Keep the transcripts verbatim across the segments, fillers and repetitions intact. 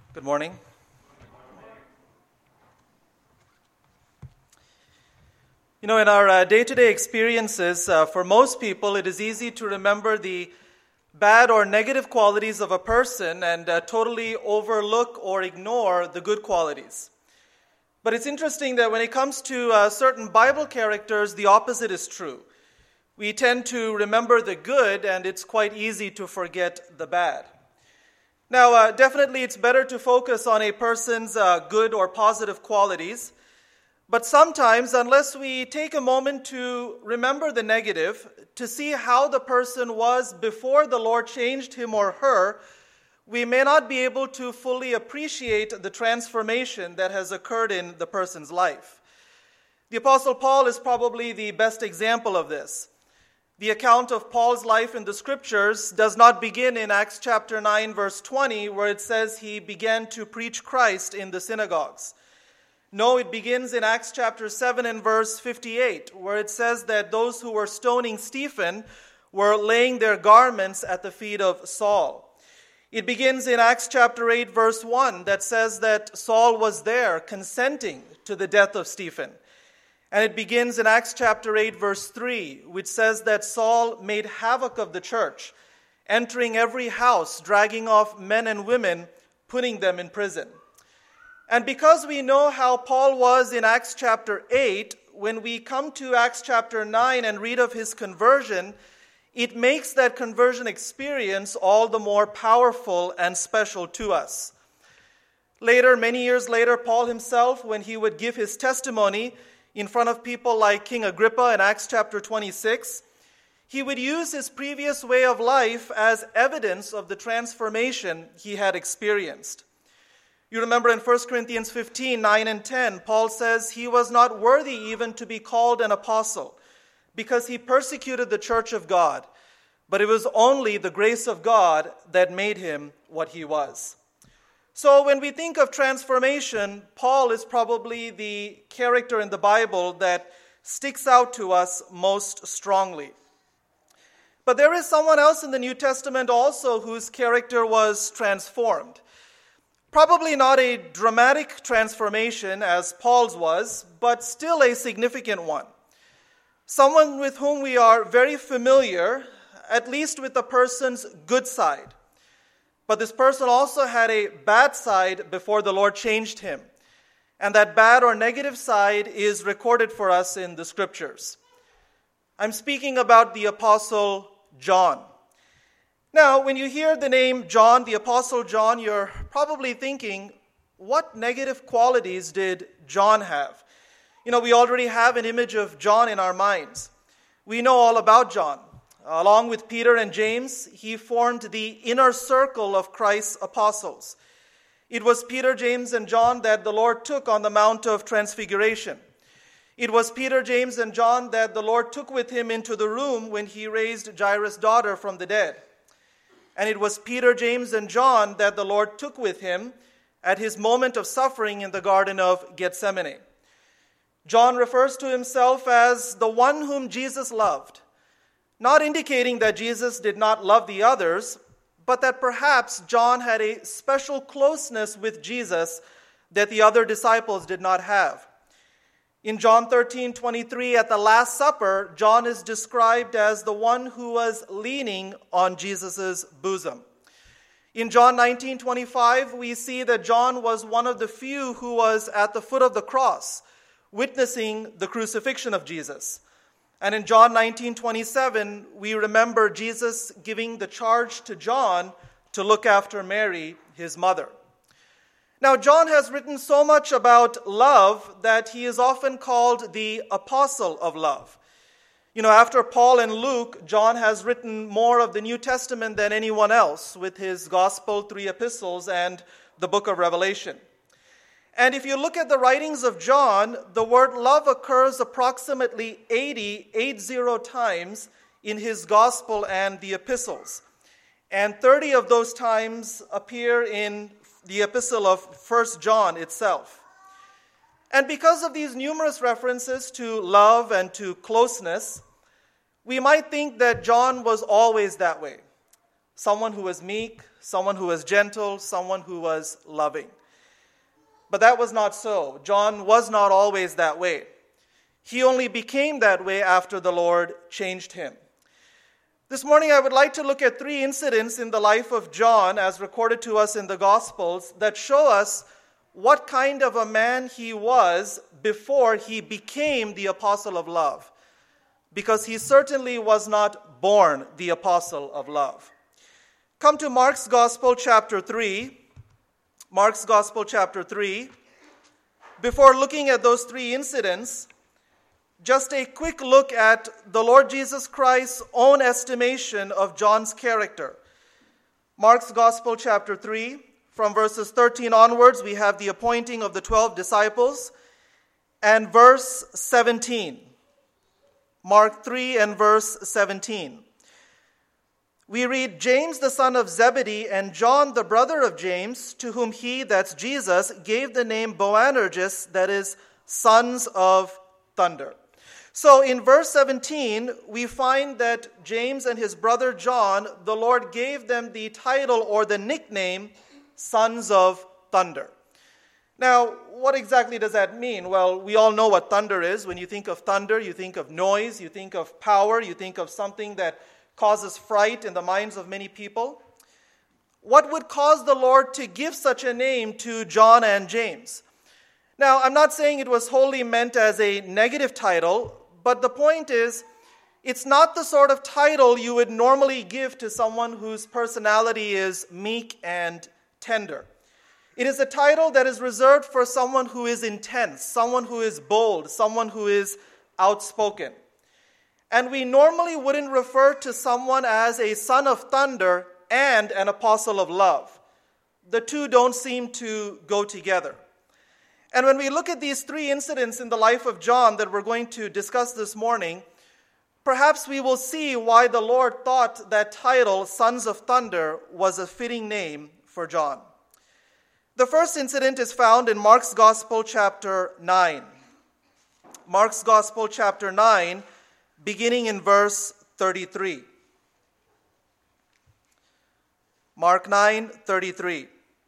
Good morning. You know, in our uh, day-to-day experiences, uh, for most people, it is easy to remember the bad or negative qualities of a person and uh, totally overlook or ignore the good qualities. But it's interesting that when it comes to uh, certain Bible characters, the opposite is true. We tend to remember the good, and it's quite easy to forget the bad. Now, uh, definitely it's better to focus on a person's uh, good or positive qualities, but sometimes, unless we take a moment to remember the negative, to see how the person was before the Lord changed him or her, we may not be able to fully appreciate the transformation that has occurred in the person's life. The Apostle Paul is probably the best example of this. The account of Paul's life in the Scriptures does not begin in Acts chapter nine, verse twenty, where it says he began to preach Christ in the synagogues. No, it begins in Acts chapter seven and verse fifty-eight, where it says that those who were stoning Stephen were laying their garments at the feet of Saul. It begins in Acts chapter eight, verse one, that says that Saul was there consenting to the death of Stephen. And it begins in Acts chapter eight, verse three, which says that Saul made havoc of the church, entering every house, dragging off men and women, putting them in prison. And because we know how Paul was in Acts chapter eight, when we come to Acts chapter nine and read of his conversion, it makes that conversion experience all the more powerful and special to us. Later, many years later, Paul himself, when he would give his testimony in front of people like King Agrippa in Acts chapter twenty-six, he would use his previous way of life as evidence of the transformation he had experienced. You remember in First Corinthians fifteen, nine and ten, Paul says he was not worthy even to be called an apostle because he persecuted the church of God, but it was only the grace of God that made him what he was. So when we think of transformation, Paul is probably the character in the Bible that sticks out to us most strongly. But there is someone else in the New Testament also whose character was transformed. Probably not a dramatic transformation as Paul's was, but still a significant one. Someone with whom we are very familiar, at least with the person's good side. But this person also had a bad side before the Lord changed him. And that bad or negative side is recorded for us in the Scriptures. I'm speaking about the Apostle John. Now, when you hear the name John, the Apostle John, you're probably thinking, what negative qualities did John have? You know, we already have an image of John in our minds. We know all about John. Along with Peter and James, he formed the inner circle of Christ's apostles. It was Peter, James, and John that the Lord took on the Mount of Transfiguration. It was Peter, James, and John that the Lord took with him into the room when he raised Jairus' daughter from the dead. And it was Peter, James, and John that the Lord took with him at his moment of suffering in the Garden of Gethsemane. John refers to himself as the one whom Jesus loved, not indicating that Jesus did not love the others, but that perhaps John had a special closeness with Jesus that the other disciples did not have. In John thirteen twenty-three, at the Last Supper, John is described as the one who was leaning on Jesus' bosom. In John nineteen twenty-five, we see that John was one of the few who was at the foot of the cross, witnessing the crucifixion of Jesus. And in John nineteen twenty-seven, we remember Jesus giving the charge to John to look after Mary, his mother. Now, John has written so much about love that he is often called the apostle of love. You know, after Paul and Luke, John has written more of the New Testament than anyone else with his gospel, three epistles, and the book of Revelation. And if you look at the writings of John, the word love occurs approximately eighty, eighty times in his gospel and the epistles. And thirty of those times appear in the epistle of First John itself. And because of these numerous references to love and to closeness, we might think that John was always that way. Someone who was meek, someone who was gentle, someone who was loving. But that was not so. John was not always that way. He only became that way after the Lord changed him. This morning I would like to look at three incidents in the life of John as recorded to us in the Gospels that show us what kind of a man he was before he became the apostle of love. Because he certainly was not born the apostle of love. Come to Mark's Gospel, chapter three. Mark's Gospel, chapter three. Before looking at those three incidents, just a quick look at the Lord Jesus Christ's own estimation of John's character. Mark's Gospel, chapter three, from verses thirteen onwards, we have the appointing of the twelve disciples, and verse seventeen. Mark three and verse seventeen. We read, James the son of Zebedee and John the brother of James, to whom he, that's Jesus, gave the name Boanerges, that is, sons of thunder. So in verse seventeen, we find that James and his brother John, the Lord gave them the title or the nickname, sons of thunder. Now, what exactly does that mean? Well, we all know what thunder is. When you think of thunder, you think of noise, you think of power, you think of something that causes fright in the minds of many people. What would cause the Lord to give such a name to John and James? Now, I'm not saying it was wholly meant as a negative title, but the point is, it's not the sort of title you would normally give to someone whose personality is meek and tender. It is a title that is reserved for someone who is intense, someone who is bold, someone who is outspoken. And we normally wouldn't refer to someone as a son of thunder and an apostle of love. The two don't seem to go together. And when we look at these three incidents in the life of John that we're going to discuss this morning, perhaps we will see why the Lord thought that title, Sons of Thunder, was a fitting name for John. The first incident is found in Mark's Gospel, chapter nine. Mark's Gospel, chapter nine, beginning in verse thirty-three. Mark nine, thirty-three.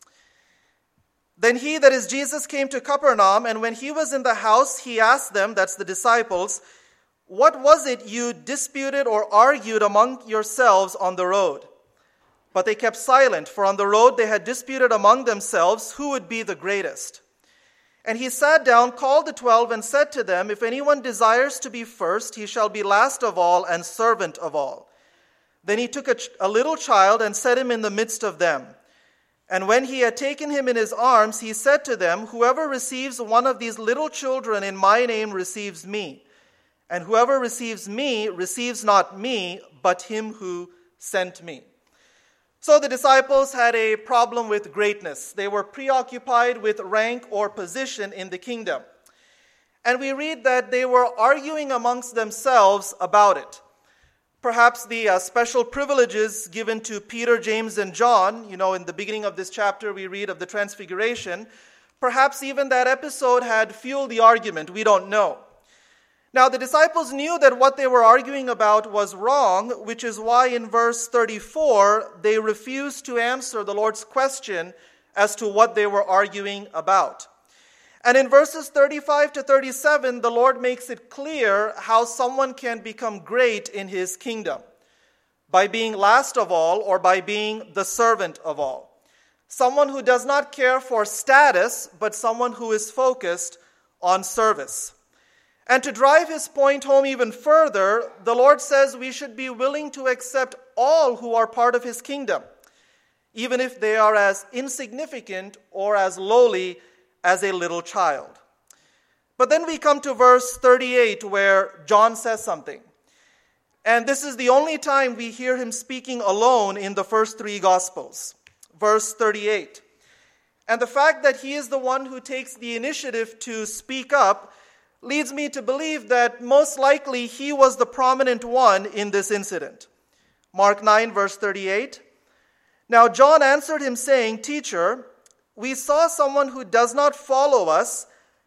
Then he, that is Jesus, came to Capernaum, and when he was in the house, he asked them, that's the disciples, what was it you disputed or argued among yourselves on the road? But they kept silent, for on the road they had disputed among themselves who would be the greatest. And he sat down, called the twelve, and said to them, if anyone desires to be first, he shall be last of all and servant of all. Then he took a, ch- a little child and set him in the midst of them. And when he had taken him in his arms, he said to them, whoever receives one of these little children in my name receives me. And whoever receives me receives not me, but him who sent me. So the disciples had a problem with greatness. They were preoccupied with rank or position in the kingdom. And we read that they were arguing amongst themselves about it. Perhaps the uh, special privileges given to Peter, James, and John, you know, in the beginning of this chapter we read of the Transfiguration, perhaps even that episode had fueled the argument. We don't know. Now, the disciples knew that what they were arguing about was wrong, which is why in verse thirty-four, they refused to answer the Lord's question as to what they were arguing about. And in verses thirty-five to thirty-seven, the Lord makes it clear how someone can become great in his kingdom, by being last of all or by being the servant of all. Someone who does not care for status, but someone who is focused on service. And to drive his point home even further, the Lord says we should be willing to accept all who are part of his kingdom, even if they are as insignificant or as lowly as a little child. But then we come to verse thirty-eight where John says something. And this is the only time we hear him speaking alone in the first three Gospels. Verse thirty-eight. And the fact that he is the one who takes the initiative to speak up leads me to believe that most likely he was the prominent one in this incident. Mark nine, verse thirty-eight. Now John answered him saying, Teacher, we saw someone who does not follow us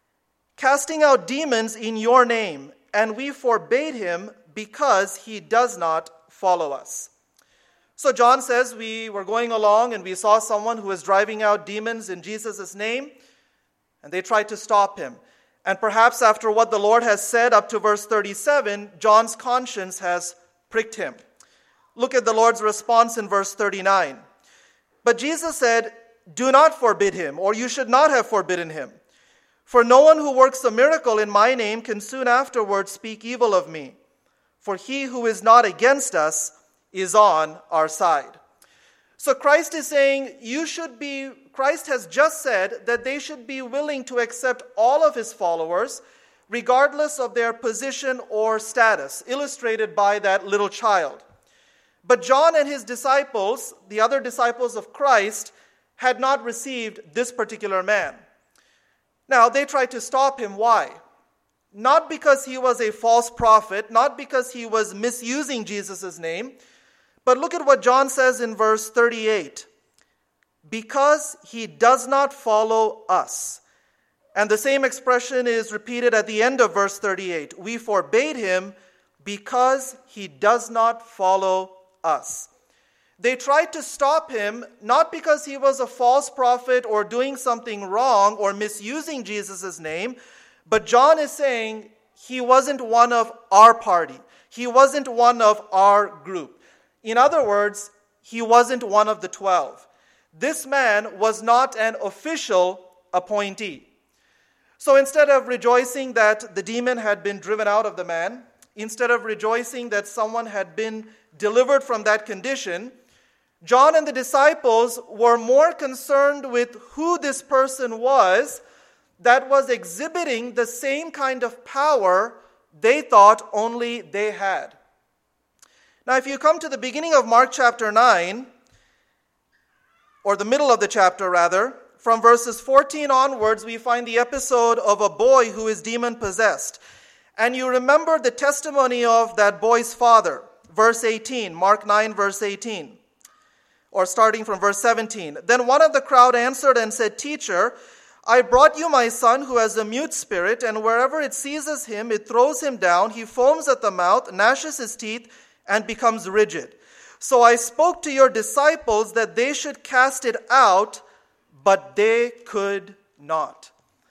casting out demons in your name, and we forbade him because he does not follow us. So John says we were going along and we saw someone who was driving out demons in Jesus' name, and they tried to stop him. And perhaps after what the Lord has said up to verse thirty-seven, John's conscience has pricked him. Look at the Lord's response in verse thirty-nine. But Jesus said, "Do not forbid him, or you should not have forbidden him. For no one who works a miracle in my name can soon afterwards speak evil of me. For he who is not against us is on our side." So Christ is saying you should be, Christ has just said that they should be willing to accept all of his followers, regardless of their position or status, illustrated by that little child. But John and his disciples, the other disciples of Christ, had not received this particular man. Now, they tried to stop him. Why? Not because he was a false prophet, not because he was misusing Jesus' name, but look at what John says in verse thirty-eight. Because he does not follow us. And the same expression is repeated at the end of verse thirty-eight. We forbade him because he does not follow us. They tried to stop him not because he was a false prophet or doing something wrong or misusing Jesus' name, but John is saying he wasn't one of our party. He wasn't one of our group. In other words, he wasn't one of the twelve. This man was not an official appointee. So instead of rejoicing that the demon had been driven out of the man, instead of rejoicing that someone had been delivered from that condition, John and the disciples were more concerned with who this person was that was exhibiting the same kind of power they thought only they had. Now, if you come to the beginning of Mark chapter nine, or the middle of the chapter rather, from verses fourteen onwards, we find the episode of a boy who is demon-possessed. And you remember the testimony of that boy's father, verse eighteen, Mark nine, verse eighteen, or starting from verse seventeen. Then one of the crowd answered and said, "Teacher, I brought you my son who has a mute spirit, and wherever it seizes him, it throws him down. He foams at the mouth, gnashes his teeth, and becomes rigid. So I spoke to your disciples that they should cast it out, but they could not."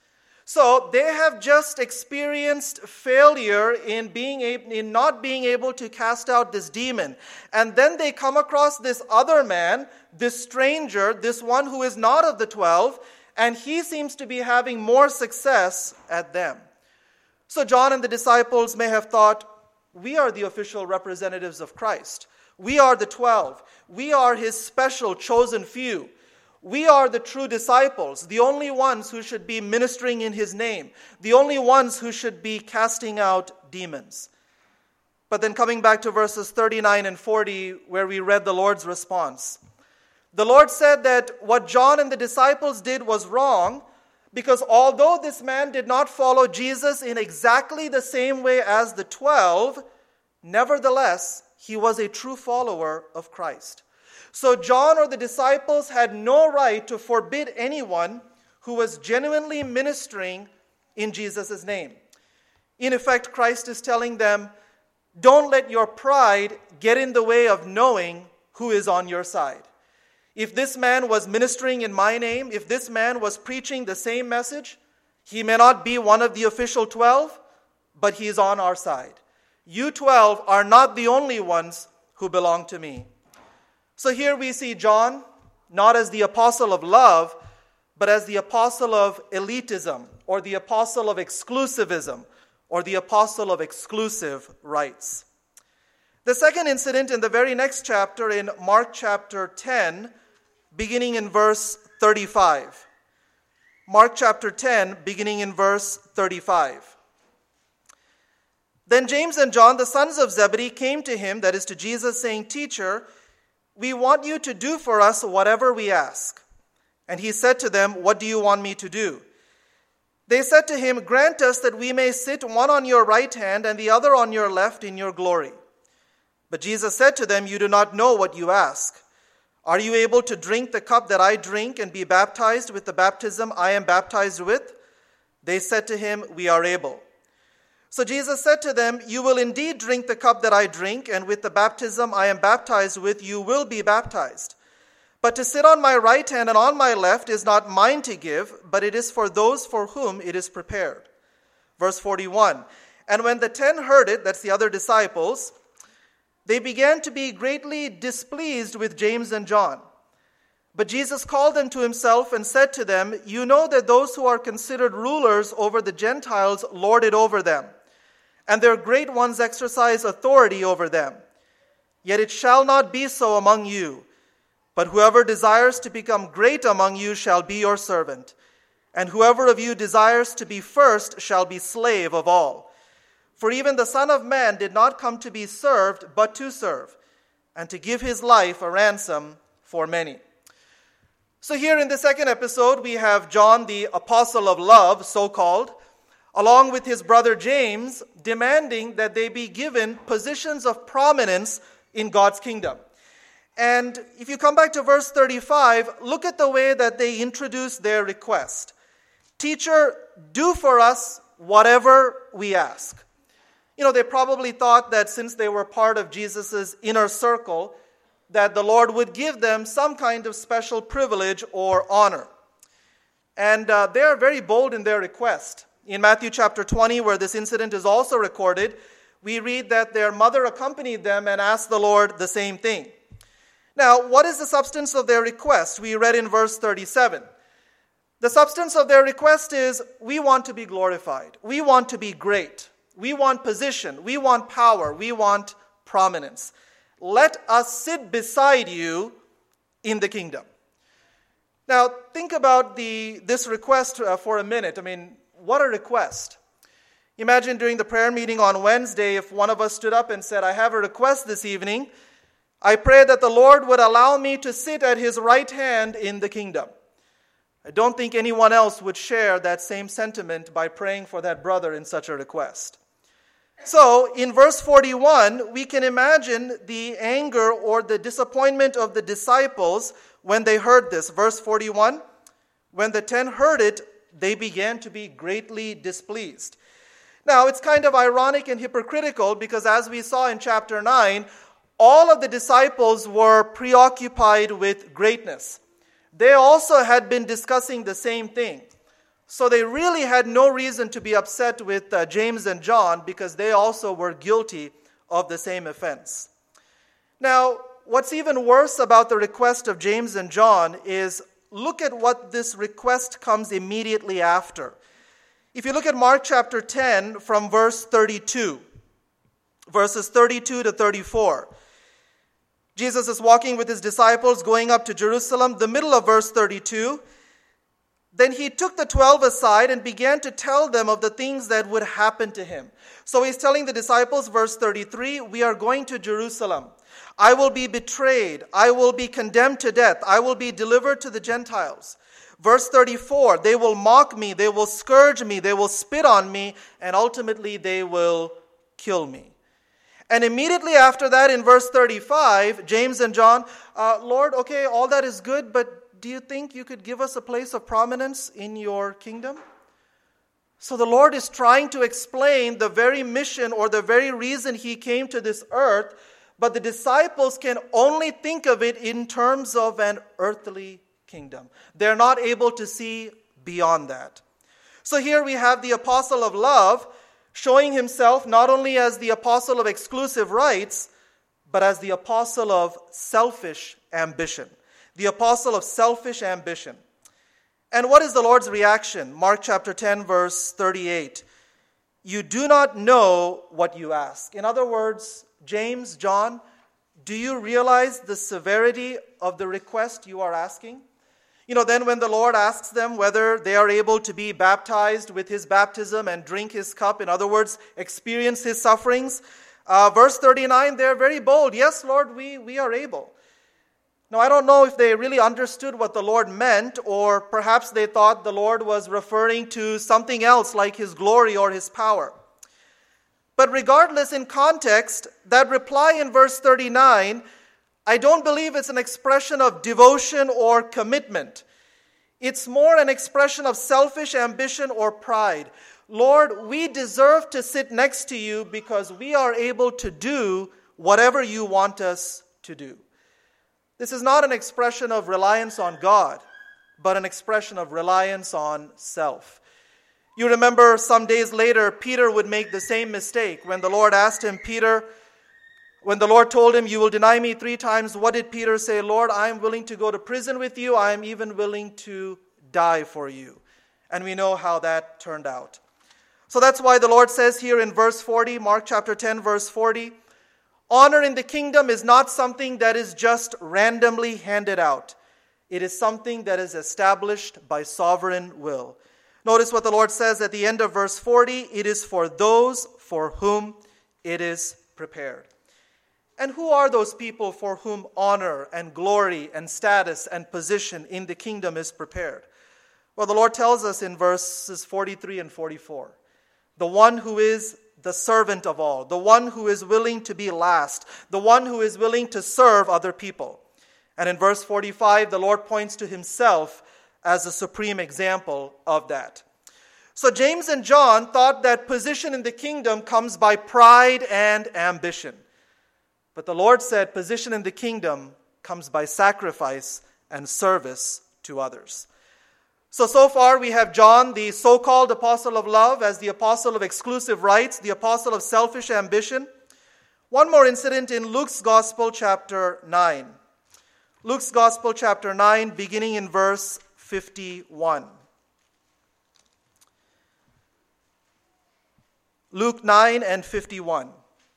So they have just experienced failure in being able, in not being able to cast out this demon. And then they come across this other man, this stranger, this one who is not of the twelve, and he seems to be having more success at them. So John and the disciples may have thought, we are the official representatives of Christ. We are the twelve. We are his special chosen few. We are the true disciples, the only ones who should be ministering in his name, the only ones who should be casting out demons. But then coming back to verses thirty-nine and forty, where we read the Lord's response. The Lord said that what John and the disciples did was wrong, because although this man did not follow Jesus in exactly the same way as the twelve, nevertheless, he was a true follower of Christ. So John or the disciples had no right to forbid anyone who was genuinely ministering in Jesus' name. In effect, Christ is telling them, don't let your pride get in the way of knowing who is on your side. If this man was ministering in my name, if this man was preaching the same message, he may not be one of the official twelve, but he is on our side. You twelve are not the only ones who belong to me. So here we see John, not as the apostle of love, but as the apostle of elitism, or the apostle of exclusivism, or the apostle of exclusive rights. The second incident in the very next chapter, in Mark chapter ten, beginning in verse thirty-five. Mark chapter ten, beginning in verse thirty-five. Then James and John, the sons of Zebedee, came to him, that is to Jesus, saying, "Teacher, we want you to do for us whatever we ask." And he said to them, "What do you want me to do?" They said to him, "Grant us that we may sit one on your right hand and the other on your left in your glory." But Jesus said to them, "You do not know what you ask. Are you able to drink the cup that I drink and be baptized with the baptism I am baptized with?" They said to him, "We are able." So Jesus said to them, "You will indeed drink the cup that I drink, and with the baptism I am baptized with, you will be baptized. But to sit on my right hand and on my left is not mine to give, but it is for those for whom it is prepared." Verse forty-one, "And when the ten heard it," that's the other disciples, "they began to be greatly displeased with James and John. But Jesus called them to himself and said to them, 'You know that those who are considered rulers over the Gentiles lord it over them, and their great ones exercise authority over them. Yet it shall not be so among you. But whoever desires to become great among you shall be your servant. And whoever of you desires to be first shall be slave of all. For even the Son of Man did not come to be served, but to serve, and to give his life a ransom for many.'" So here in the second episode, we have John, the apostle of love, so-called, along with his brother James, demanding that they be given positions of prominence in God's kingdom. And if you come back to verse thirty-five, look at the way that they introduce their request. "Teacher, do for us whatever we ask." You know, they probably thought that since they were part of Jesus' inner circle, that the Lord would give them some kind of special privilege or honor. And uh, they are very bold in their request. In Matthew chapter twenty, where this incident is also recorded, we read that their mother accompanied them and asked the Lord the same thing. Now, what is the substance of their request? We read in verse thirty-seven. The substance of their request is, we want to be glorified. We want to be great. We want position. We want power. We want prominence. Let us sit beside you in the kingdom. Now, think about the this request uh, for a minute. I mean, what a request. Imagine during the prayer meeting on Wednesday, if one of us stood up and said, "I have a request this evening. I pray that the Lord would allow me to sit at his right hand in the kingdom." I don't think anyone else would share that same sentiment by praying for that brother in such a request. So, in verse forty-one, we can imagine the anger or the disappointment of the disciples when they heard this. Verse forty-one, "When the ten heard it, they began to be greatly displeased." Now, it's kind of ironic and hypocritical because as we saw in chapter nine, all of the disciples were preoccupied with greatness. They also had been discussing the same thing. So they really had no reason to be upset with uh, James and John because they also were guilty of the same offense. Now, what's even worse about the request of James and John is look at what this request comes immediately after. If you look at Mark chapter ten from verse thirty-two, verses thirty-two to thirty-four, Jesus is walking with his disciples going up to Jerusalem, the middle of verse thirty-two. "Then he took the twelve aside and began to tell them of the things that would happen to him." So he's telling the disciples, verse thirty-three, "We are going to Jerusalem. I will be betrayed. I will be condemned to death. I will be delivered to the Gentiles." Verse thirty-four, "They will mock me. They will scourge me. They will spit on me. And ultimately they will kill me." And immediately after that, in verse thirty-five, James and John, uh, "Lord, okay, all that is good, but do you think you could give us a place of prominence in your kingdom?" So the Lord is trying to explain the very mission or the very reason he came to this earth, but the disciples can only think of it in terms of an earthly kingdom. They're not able to see beyond that. So here we have the apostle of love showing himself not only as the apostle of exclusive rights, but as the apostle of selfish ambition. The apostle of selfish ambition. And what is the Lord's reaction? Mark chapter ten, verse thirty-eight. "You do not know what you ask." In other words, James, John, do you realize the severity of the request you are asking? You know, then when the Lord asks them whether they are able to be baptized with his baptism and drink his cup, in other words, experience his sufferings, uh, verse thirty-nine, they're very bold. "Yes, Lord, we, we are able." Now, I don't know if they really understood what the Lord meant, or perhaps they thought the Lord was referring to something else like his glory or his power. But regardless, in context, that reply in verse thirty-nine, I don't believe it's an expression of devotion or commitment. It's more an expression of selfish ambition or pride. Lord, we deserve to sit next to you because we are able to do whatever you want us to do. This is not an expression of reliance on God, but an expression of reliance on self. You remember some days later, Peter would make the same mistake. When the Lord asked him, Peter, when the Lord told him, you will deny me three times, what did Peter say? Lord, I am willing to go to prison with you. I am even willing to die for you. And we know how that turned out. So that's why the Lord says here in verse forty, Mark chapter ten, verse forty, honor in the kingdom is not something that is just randomly handed out. It is something that is established by sovereign will. Notice what the Lord says at the end of verse forty, it is for those for whom it is prepared. And who are those people for whom honor and glory and status and position in the kingdom is prepared? Well, the Lord tells us in verses forty-three and forty-four, the one who is the servant of all, the one who is willing to be last, the one who is willing to serve other people. And in verse forty-five, the Lord points to himself as a supreme example of that. So James and John thought that position in the kingdom comes by pride and ambition. But the Lord said position in the kingdom comes by sacrifice and service to others. So, so far we have John, the so-called apostle of love, as the apostle of exclusive rights, the apostle of selfish ambition. One more incident in Luke's Gospel, chapter nine. Luke's Gospel, chapter nine, beginning in verse fifty-one. Luke nine and fifty-one.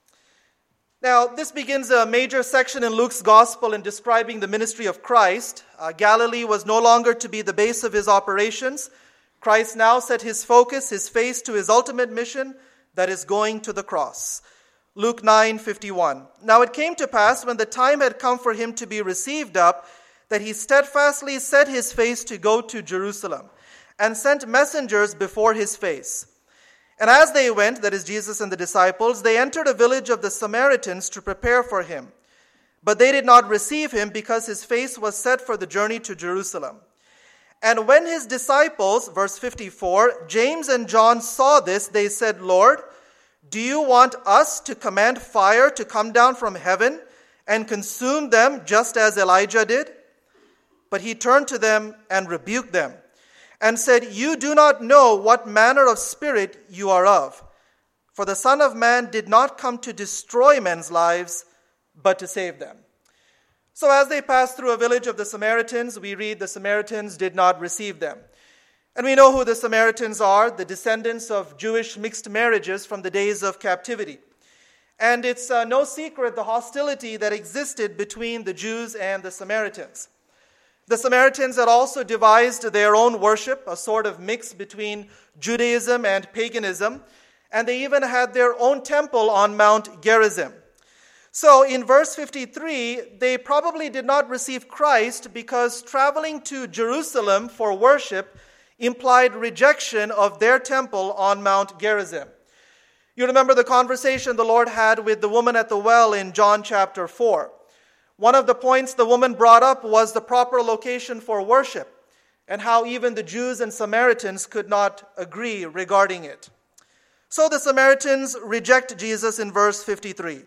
Now, this begins a major section in Luke's Gospel in describing the ministry of Christ. Uh, Galilee was no longer to be the base of his operations. Christ now set his focus, his face to his ultimate mission, that is going to the cross. Luke nine fifty-one. Now it came to pass, when the time had come for him to be received up, that he steadfastly set his face to go to Jerusalem, and sent messengers before his face. And as they went, that is Jesus and the disciples, they entered a village of the Samaritans to prepare for him. But they did not receive him, because his face was set for the journey to Jerusalem. And when his disciples, verse fifty-four, James and John saw this, they said, Lord, do you want us to command fire to come down from heaven and consume them just as Elijah did? But he turned to them and rebuked them, and said, you do not know what manner of spirit you are of. For the Son of Man did not come to destroy men's lives, but to save them. So as they passed through a village of the Samaritans, we read the Samaritans did not receive them. And we know who the Samaritans are, the descendants of Jewish mixed marriages from the days of captivity. And it's uh, no secret the hostility that existed between the Jews and the Samaritans. The Samaritans had also devised their own worship, a sort of mix between Judaism and paganism, and they even had their own temple on Mount Gerizim. So in verse fifty-three, they probably did not receive Christ because traveling to Jerusalem for worship implied rejection of their temple on Mount Gerizim. You remember the conversation the Lord had with the woman at the well in John chapter four. One of the points the woman brought up was the proper location for worship, and how even the Jews and Samaritans could not agree regarding it. So the Samaritans reject Jesus in verse fifty-three.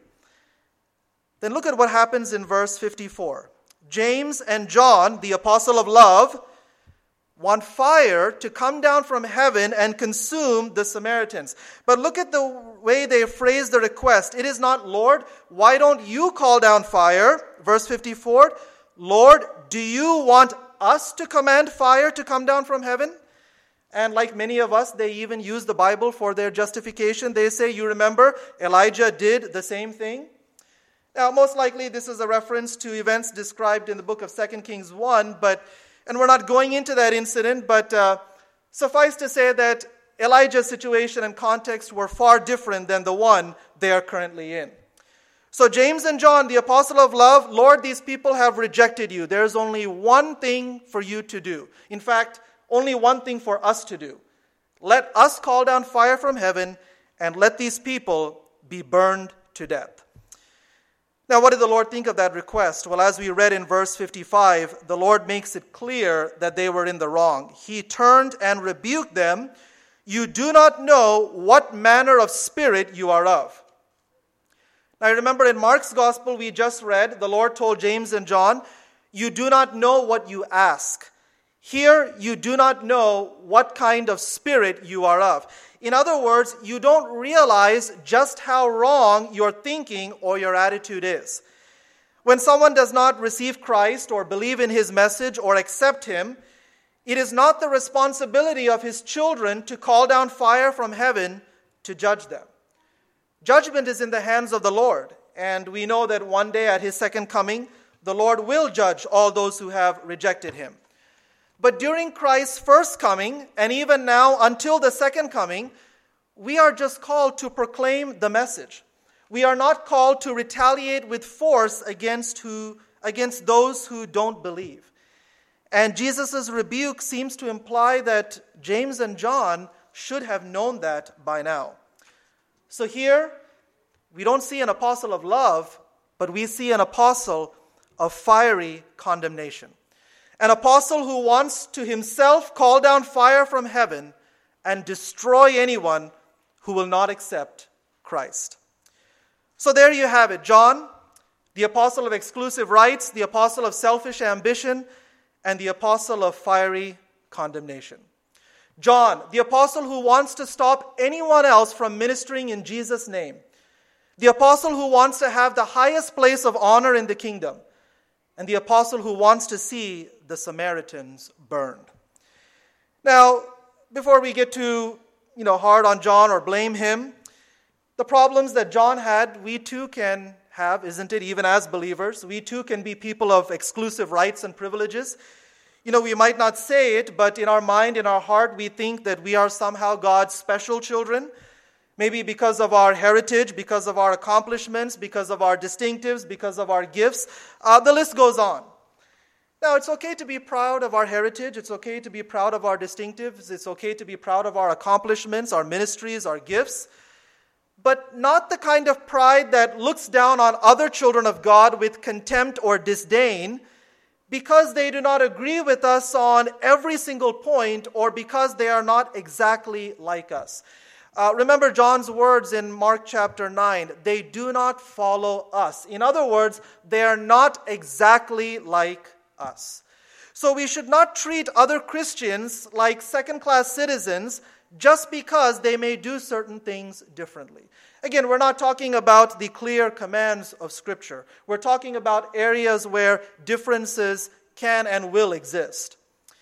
Then look at what happens in verse fifty-four. James and John, the apostle of love, want fire to come down from heaven and consume the Samaritans. But look at the way they phrase the request. It is not, Lord, why don't you call down fire? Verse fifty-four, Lord, do you want us to command fire to come down from heaven? And like many of us, they even use the Bible for their justification. They say, you remember, Elijah did the same thing. Now, most likely this is a reference to events described in the book of Second Kings one, but and we're not going into that incident, but uh, suffice to say that Elijah's situation and context were far different than the one they are currently in. So James and John, the apostle of love, Lord, these people have rejected you. There's only one thing for you to do. In fact, only one thing for us to do. Let us call down fire from heaven and let these people be burned to death. Now, what did the Lord think of that request? Well, as we read in verse fifty-five, the Lord makes it clear that they were in the wrong. He turned and rebuked them. you do not know what manner of spirit you are of. Now remember, in Mark's gospel we just read, the Lord told James and John, you do not know what you ask. Here, you do not know what kind of spirit you are of. In other words, you don't realize just how wrong your thinking or your attitude is. When someone does not receive Christ or believe in his message or accept him, it is not the responsibility of his children to call down fire from heaven to judge them. Judgment is in the hands of the Lord, and we know that one day at his second coming, the Lord will judge all those who have rejected him. But during Christ's first coming, and even now until the second coming, we are just called to proclaim the message. We are not called to retaliate with force against who, against those who don't believe. And Jesus' rebuke seems to imply that James and John should have known that by now. So here, we don't see an apostle of love, but we see an apostle of fiery condemnation. An apostle who wants to himself call down fire from heaven and destroy anyone who will not accept Christ. So there you have it. John, the apostle of exclusive rights, the apostle of selfish ambition, and the apostle of fiery condemnation. John, the apostle who wants to stop anyone else from ministering in Jesus' name. The apostle who wants to have the highest place of honor in the kingdom. And the apostle who wants to see the Samaritans burned. Now, before we get too, you know, hard on John or blame him, the problems that John had, we too can have, isn't it? Even as believers, we too can be people of exclusive rights and privileges. You know, we might not say it, but in our mind, in our heart, we think that we are somehow God's special children. Maybe because of our heritage, because of our accomplishments, because of our distinctives, because of our gifts. Uh, the list goes on. Now, it's okay to be proud of our heritage. It's okay to be proud of our distinctives. It's okay to be proud of our accomplishments, our ministries, our gifts. But not the kind of pride that looks down on other children of God with contempt or disdain because they do not agree with us on every single point or because they are not exactly like us. Uh, remember John's words in Mark chapter nine. They do not follow us. In other words, they are not exactly like us. So we should not treat other Christians like second-class citizens just because they may do certain things differently. Again, we're not talking about the clear commands of Scripture. We're talking about areas where differences can and will exist.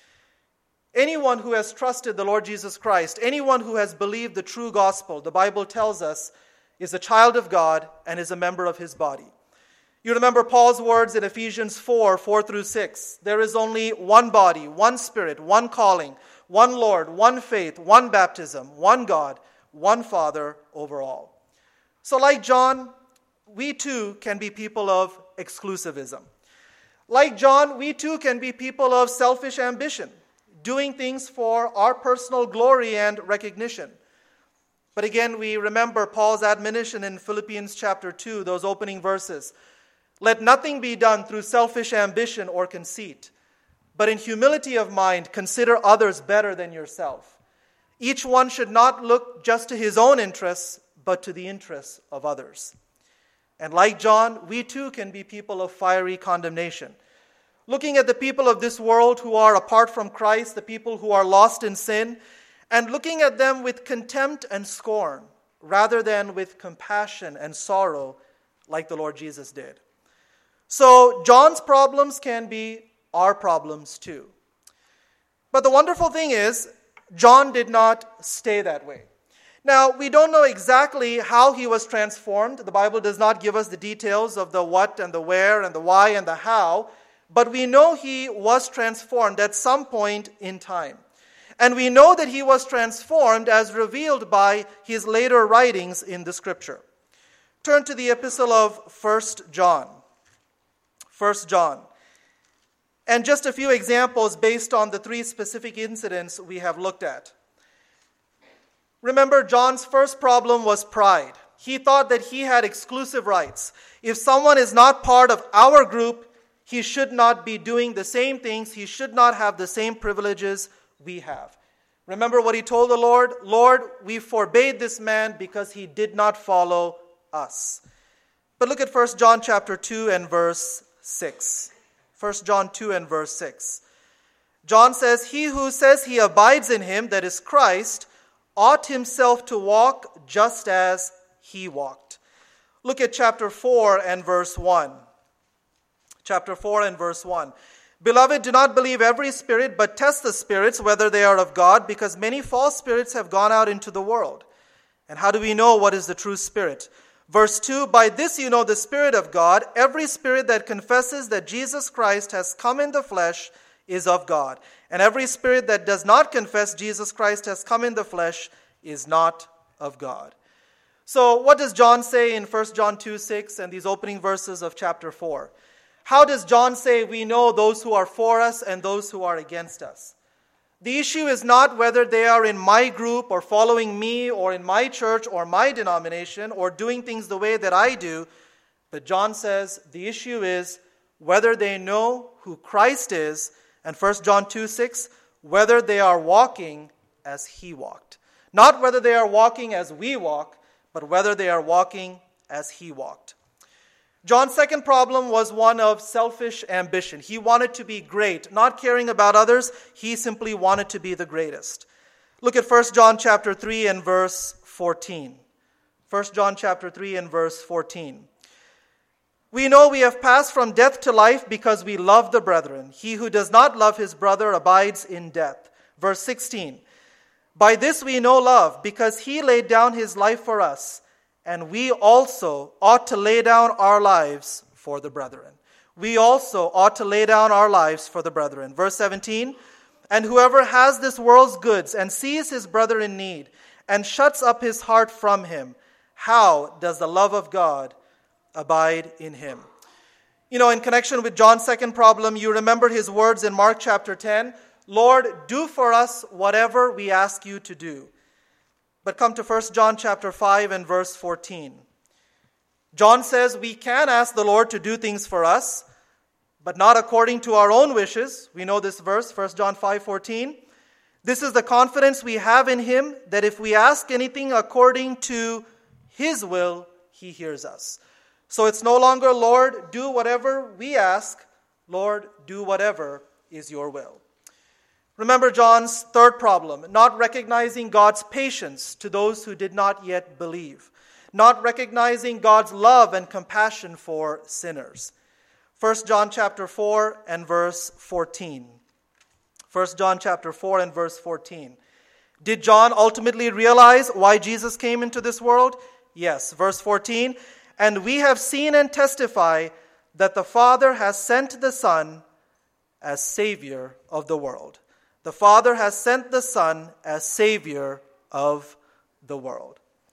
Anyone who has trusted the Lord Jesus Christ, anyone who has believed the true gospel, the Bible tells us, is a child of God and is a member of his body. You remember Paul's words in Ephesians four, four through six. There is only one body, one spirit, one calling, one Lord, one faith, one baptism, one God, one Father over all. So like John, we too can be people of exclusivism. Like John, we too can be people of selfish ambition, doing things for our personal glory and recognition. But again, we remember Paul's admonition in Philippians chapter two, those opening verses. Let nothing be done through selfish ambition or conceit, but in humility of mind, consider others better than yourself. Each one should not look just to his own interests, but to the interests of others. And like John, we too can be people of fiery condemnation. Looking at the people of this world who are apart from Christ, the people who are lost in sin, and looking at them with contempt and scorn, rather than with compassion and sorrow, like the Lord Jesus did. So John's problems can be our problems too. But the wonderful thing is, John did not stay that way. Now, we don't know exactly how he was transformed. The Bible does not give us the details of the what and the where and the why and the how, but we know he was transformed at some point in time. And we know that he was transformed as revealed by his later writings in the Scripture. Turn to the epistle of First John. First John. And just a few examples based on the three specific incidents we have looked at. Remember, John's first problem was pride. He thought that he had exclusive rights. If someone is not part of our group, he should not be doing the same things. He should not have the same privileges we have. Remember what he told the Lord? Lord, we forbade this man because he did not follow us. But look at First John chapter two and verse six. First John two and verse six. John says, he who says he abides in him, that is Christ, ought himself to walk just as he walked. Look at chapter four and verse one. Chapter four and verse one. Beloved, do not believe every spirit, but test the spirits, whether they are of God, because many false spirits have gone out into the world. And how do we know what is the true spirit? Verse two, by this you know the Spirit of God. Every spirit that confesses that Jesus Christ has come in the flesh is of God. And every spirit that does not confess Jesus Christ has come in the flesh is not of God. So what does John say in First John two six and these opening verses of chapter four? How does John say we know those who are for us and those who are against us? The issue is not whether they are in my group or following me or in my church or my denomination or doing things the way that I do. But John says the issue is whether they know who Christ is, and First John two six, whether they are walking as he walked. Not whether they are walking as we walk, but whether they are walking as he walked. John's second problem was one of selfish ambition. He wanted to be great, not caring about others. He simply wanted to be the greatest. Look at First John chapter three and verse fourteen. First John chapter three and verse fourteen. We know we have passed from death to life because we love the brethren. He who does not love his brother abides in death. Verse sixteen. By this we know love, because he laid down his life for us, and we also ought to lay down our lives for the brethren. We also ought to lay down our lives for the brethren. Verse seventeen, and whoever has this world's goods and sees his brother in need and shuts up his heart from him, how does the love of God abide in him? You know, in connection with John's second problem, you remember his words in Mark chapter ten, Lord, do for us whatever we ask you to do. But come to First John chapter five and verse fourteen. John says we can ask the Lord to do things for us, but not according to our own wishes. We know this verse, First John five fourteen. This is the confidence we have in him, that if we ask anything according to his will, he hears us. So it's no longer, Lord, do whatever we ask. Lord, do whatever is your will. Remember John's third problem, not recognizing God's patience to those who did not yet believe, not recognizing God's love and compassion for sinners. First John chapter four and verse fourteen. First John chapter four and verse fourteen. Did John ultimately realize why Jesus came into this world? Yes. Verse fourteen, and we have seen and testify that the Father has sent the Son as Savior of the world. The Father has sent the Son as Savior of the world.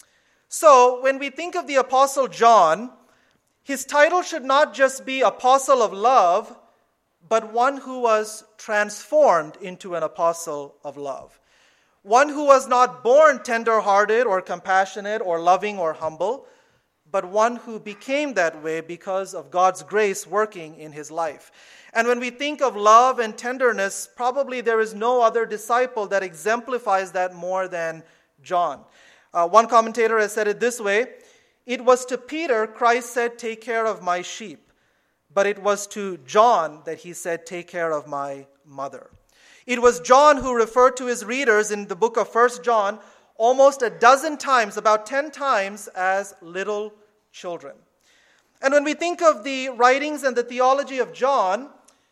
So, when we think of the Apostle John, his title should not just be Apostle of Love, but one who was transformed into an apostle of love. One who was not born tender-hearted or compassionate or loving or humble, but one who became that way because of God's grace working in his life. And when we think of love and tenderness, probably there is no other disciple that exemplifies that more than John. Uh, one commentator has said it this way, it was to Peter Christ said, take care of my sheep. But it was to John that he said, take care of my mother. It was John who referred to his readers in the book of First John almost a dozen times, about ten times, as little children. And when we think of the writings and the theology of John,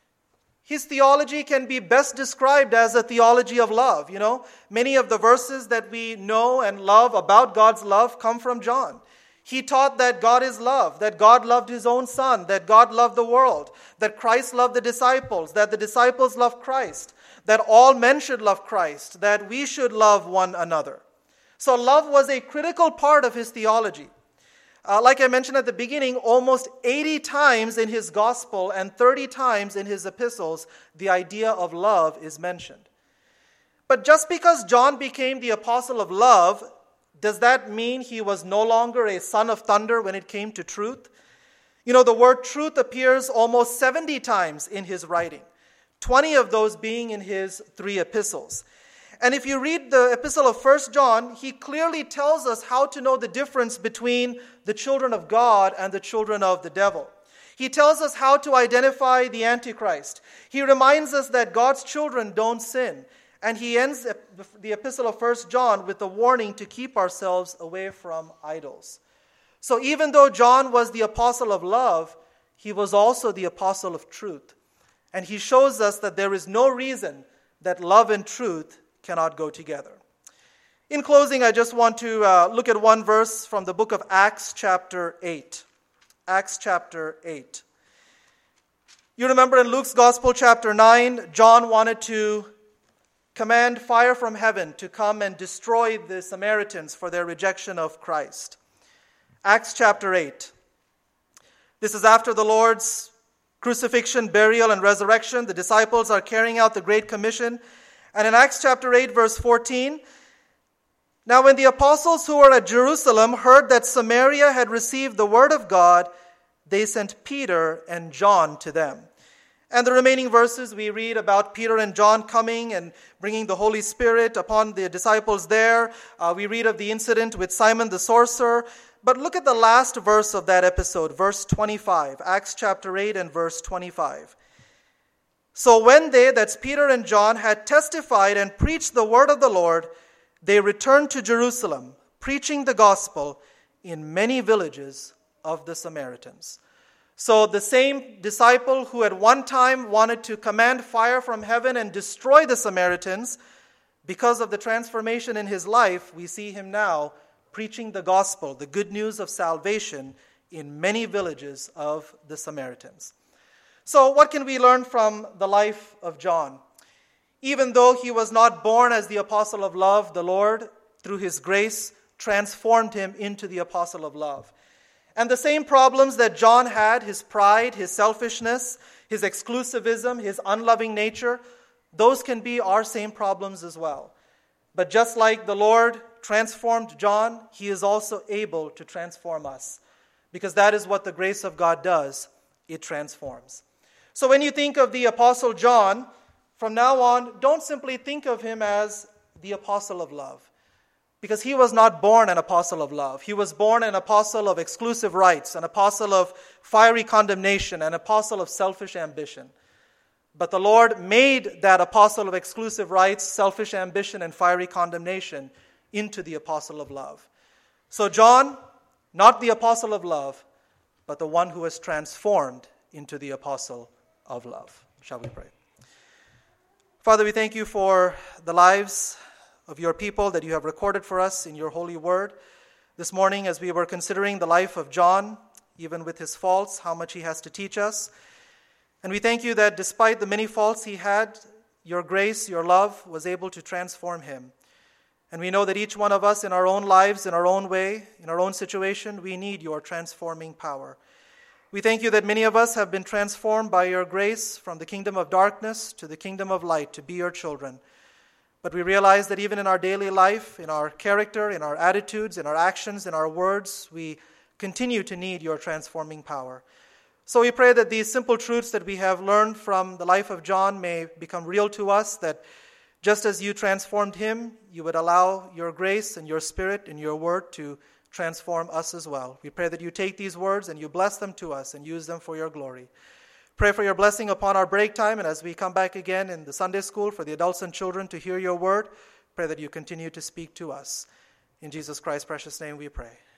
his theology can be best described as a theology of love. You know, many of the verses that we know and love about God's love come from John. He taught that God is love, that God loved his own Son, that God loved the world, that Christ loved the disciples, that the disciples loved Christ, that all men should love Christ, that we should love one another. So love was a critical part of his theology. Uh, like I mentioned at the beginning, almost eighty times in his gospel and thirty times in his epistles, the idea of love is mentioned. But just because John became the apostle of love, does that mean he was no longer a son of thunder when it came to truth? You know, the word truth appears almost seventy times in his writing, twenty of those being in his three epistles. And if you read the epistle of First John, he clearly tells us how to know the difference between the children of God and the children of the devil. He tells us how to identify the Antichrist. He reminds us that God's children don't sin. And he ends the epistle of First John with a warning to keep ourselves away from idols. So even though John was the apostle of love, he was also the apostle of truth. And he shows us that there is no reason that love and truth cannot go together. In closing, I just want to uh, look at one verse from the book of Acts chapter eight. Acts chapter eight. You remember in Luke's Gospel chapter nine, John wanted to command fire from heaven to come and destroy the Samaritans for their rejection of Christ. Acts chapter eight. This is after the Lord's crucifixion, burial, and resurrection. The disciples are carrying out the Great Commission. And in Acts chapter eight, verse fourteen, now when the apostles who were at Jerusalem heard that Samaria had received the word of God, they sent Peter and John to them. And the remaining verses we read about Peter and John coming and bringing the Holy Spirit upon the disciples there. Uh, we read of the incident with Simon the sorcerer. But look at the last verse of that episode, verse twenty-five, Acts chapter eight and verse twenty-five. So when they, that's Peter and John, had testified and preached the word of the Lord, they returned to Jerusalem, preaching the gospel in many villages of the Samaritans. So the same disciple who at one time wanted to command fire from heaven and destroy the Samaritans, because of the transformation in his life, we see him now preaching the gospel, the good news of salvation, in many villages of the Samaritans. So what can we learn from the life of John? Even though he was not born as the apostle of love, the Lord, through his grace, transformed him into the apostle of love. And the same problems that John had, his pride, his selfishness, his exclusivism, his unloving nature, those can be our same problems as well. But just like the Lord transformed John, he is also able to transform us. Because that is what the grace of God does. It transforms. So when you think of the Apostle John, from now on, don't simply think of him as the apostle of love. Because he was not born an apostle of love. He was born an apostle of exclusive rights, an apostle of fiery condemnation, an apostle of selfish ambition. But the Lord made that apostle of exclusive rights, selfish ambition, and fiery condemnation into the apostle of love. So John, not the apostle of love, but the one who was transformed into the apostle of love. Shall we pray? Father, we thank you for the lives of your people that you have recorded for us in your holy word. This morning, as we were considering the life of John, even with his faults, how much he has to teach us. And we thank you that despite the many faults he had, your grace, your love was able to transform him. And we know that each one of us in our own lives, in our own way, in our own situation, we need your transforming power. We thank you that many of us have been transformed by your grace from the kingdom of darkness to the kingdom of light to be your children. But we realize that even in our daily life, in our character, in our attitudes, in our actions, in our words, we continue to need your transforming power. So we pray that these simple truths that we have learned from the life of John may become real to us, that just as you transformed him, you would allow your grace and your spirit and your word to transform us as well. We pray that you take these words and you bless them to us and use them for your glory. Pray for your blessing upon our break time, and as we come back again in the Sunday school for the adults and children to hear your word, pray that you continue to speak to us. In Jesus Christ's precious name we pray.